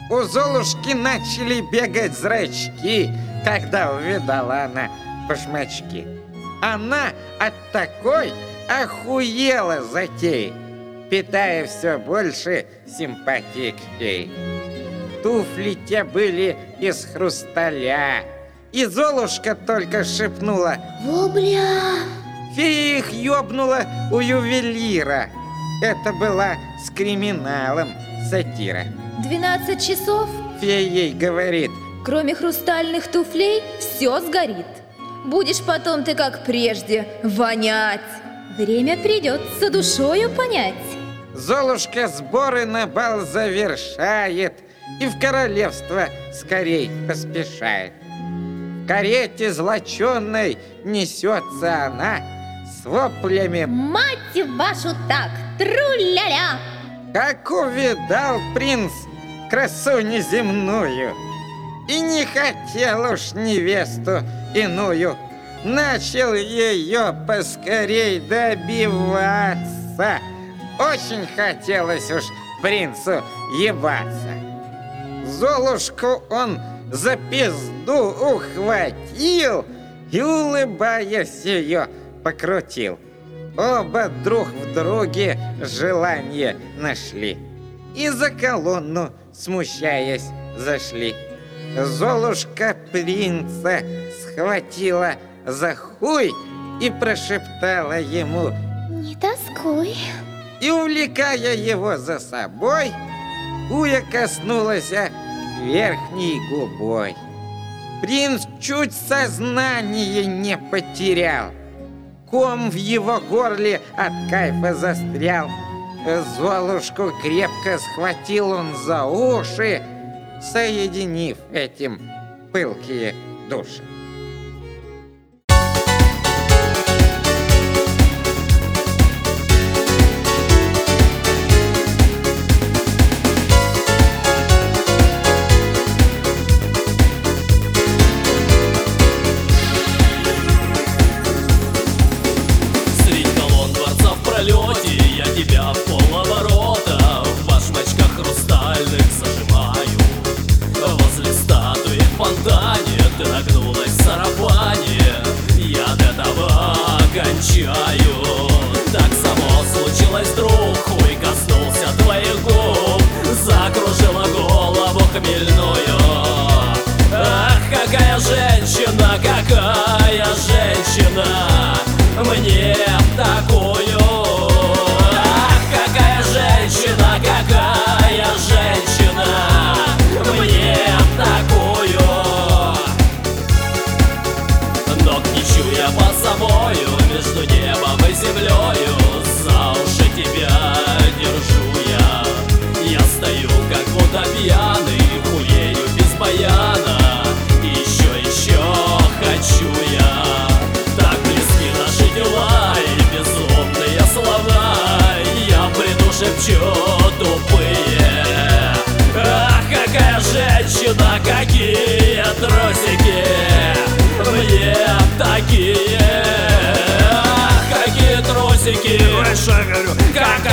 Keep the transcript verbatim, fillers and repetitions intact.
У Золушки начали бегать зрачки, когда увидала она башмачки. Она от такой охуела затеи, питая все больше симпатии к фее. Туфли те были из хрусталя, и Золушка только шепнула: «Вобля!» Фея их ёбнула у ювелира. Это была с криминалом сатира. Двенадцать часов? Фея ей говорит: кроме хрустальных туфлей все сгорит. Будешь потом ты, как прежде, вонять. Время придется душою понять. Золушка сборы на бал завершает и в королевство скорей поспешает. В карете злоченной несется она с воплями: «Мать вашу так, тру-ля-ля!» Как увидал принц красу неземную и не хотел уж невесту иную, начал ее поскорей добиваться. Очень хотелось уж принцу ебаться. Золушку он за пизду ухватил и, улыбаясь, ее покрутил. Оба друг в друге желание нашли и за колонну, смущаясь, зашли. Золушка принца схватила за хуй и прошептала ему: «Не тоскуй». И, увлекая его за собой, Уя коснулась верхней губой. Принц чуть сознание не потерял. Ком в его горле от кайфа застрял. Золушку крепко схватил он за уши, соединив этим пылкие души. Я тебя в полоборота в башмачках хрустальных зажимаю. Возле статуи в фонтане ты нагнулась в сарафане. Я до этого кончаю. Так само случилось, друг, хуй коснулся твоих губ, закружила голову хмельную. Ах, какая женщина, какая женщина мне такую. Какая женщина мне такую. Ног не чуя под собою, между небом и землею, за уши тебя держу я. Я стою как будто пьяный, хуею без баяна. Еще, еще хочу я. Так близки наши дела и безумные слова. Я приду, шепчу тупые. Ах, какая женщина, какие трусики мне такие. Ах, какие трусики, говорю, как